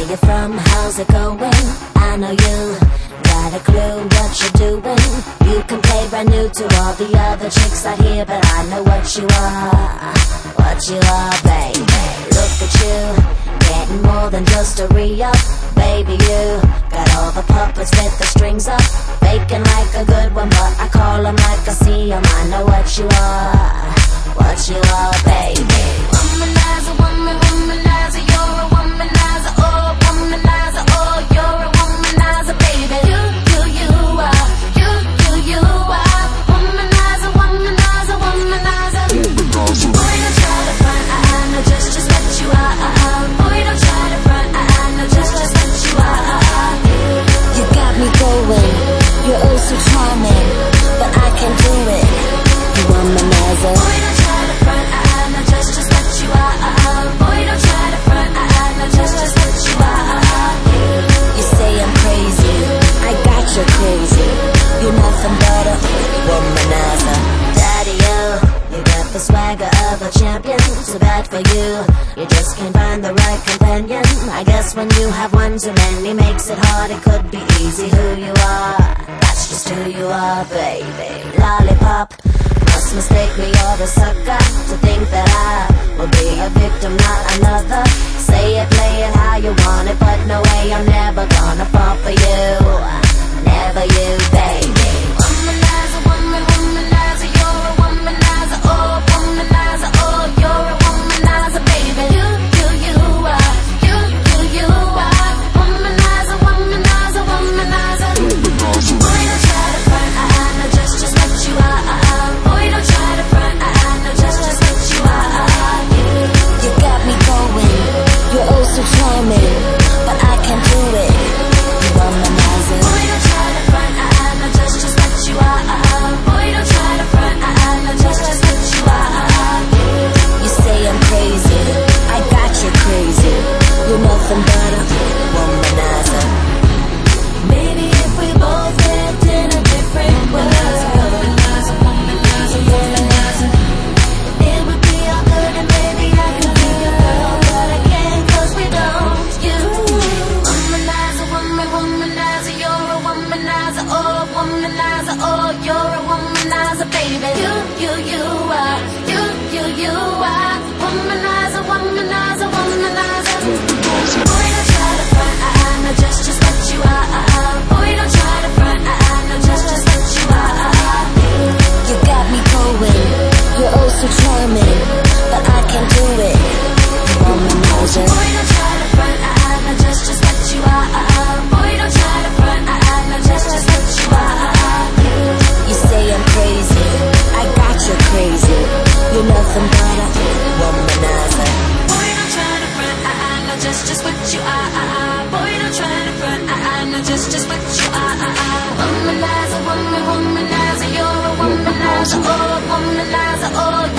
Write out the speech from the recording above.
you from? How's it going? I know you got a clue what you're doing. You can play brand new to all the other chicks out here, but I know what you are, baby. Look at you, getting more than just a re-up. Baby, you got all the puppets with the strings up, faking like a good one, but I call them like I see them. I know what you are, baby. Womanizer, womanizer, you're a womanizer, oh, womanizer, oh, you're a womanizer, baby. You are, you are, womanizer, womanizer, womanizer. Boy, don't try to front, I know just what you are. Boy, don't try to front, I know just what you are. You got me going, you're oh so charming, but I can't do it. You womanizer. Boy, don't try to front, I know just what you are. Boy, don't try to front, I know just what you are. You say I'm crazy, I got you crazy. You're nothing but a womanizer. Daddy, you got the swagger of a champion. Too bad for you, you just can't find the right companion. I guess when you have one too many makes it hard. It could be easy who you are, that's just who you are, baby. Lollipop, must mistake me or the sucker to think that I will be a victim, not another. Say it, play it how you want it, but no way, I'm never gonna fall for you. Never you, baby. Womanizer, womanizer, you're a womanizer, oh, womanizer, oh, you're a womanizer, baby. You are, you are, womanizer, womanizer, womanizer. Boy, don't try to front, I know just what you are. Boy, don't try to front, I know just what you are. You got me going, you're oh so charming, but I can't do it. You womanizer. Boy, don't try to front, I know just what you are. Boy, don't try to front, I know just what you are. You say I'm crazy, I got you crazy. You're nothing but a womanizer. Maybe if we both lived in a different world, womanizer, womanizer, womanizer, it would be all good and maybe I could be your girl, but I can't 'cause we don't. You womanizer, womanizer, you're a womanizer, oh, womanizer, oh, you're a womanizer, baby. You are, you are, womanizer, womanizer, womanizer. Boy, don't try to front, I know just what you are. Boy, don't try to front, I know just what you are. You got me going, you're oh so charming, but I can't do it. You womanizer. Boy, don't try to front, I know just what you are. Boy, don't try to front, I know just what you are. You say I'm crazy, I got you crazy. You're nothing but a womanizer. Boy, don't try to front, I know just what you are. Boy, don't try to front, I know just what you are. Womanizer, womanizer, you're a womanizer, oh, womanizer, oh.